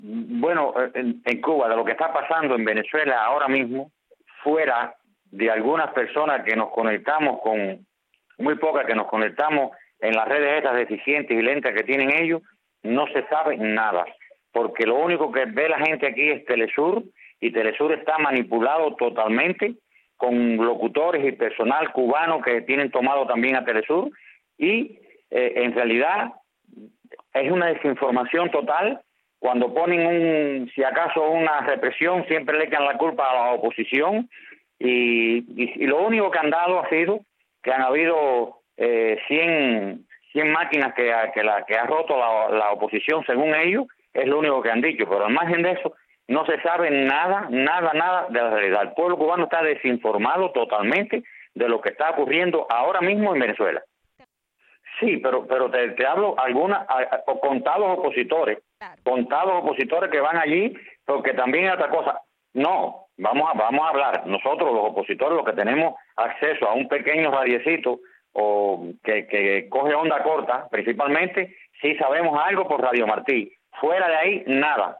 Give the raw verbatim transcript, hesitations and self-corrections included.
Bueno, en, en Cuba, de lo que está pasando en Venezuela ahora mismo, fuera de algunas personas que nos conectamos con, muy pocas que nos conectamos en las redes estas deficientes y lentas que tienen ellos, no se sabe nada, porque lo único que ve la gente aquí es Telesur, y Telesur está manipulado totalmente con locutores y personal cubano que tienen tomado también a Telesur, y eh, en realidad es una desinformación total. Cuando ponen un, si acaso una represión, siempre le echan la culpa a la oposición, y, y, y lo único que han dado ha sido que han habido eh, cien, cien máquinas que, que, la, que ha roto la, la oposición, según ellos, es lo único que han dicho, pero al margen de eso no se sabe nada, nada, nada de la realidad. El pueblo cubano está desinformado totalmente de lo que está ocurriendo ahora mismo en Venezuela. Sí, pero pero te, te hablo algunas, o contados opositores, claro. contados opositores que van allí, porque también hay otra cosa. No, vamos a vamos a hablar. Nosotros los opositores, los que tenemos acceso a un pequeño radiecito o que, que coge onda corta, principalmente, sí sabemos algo por Radio Martí. Fuera de ahí, nada.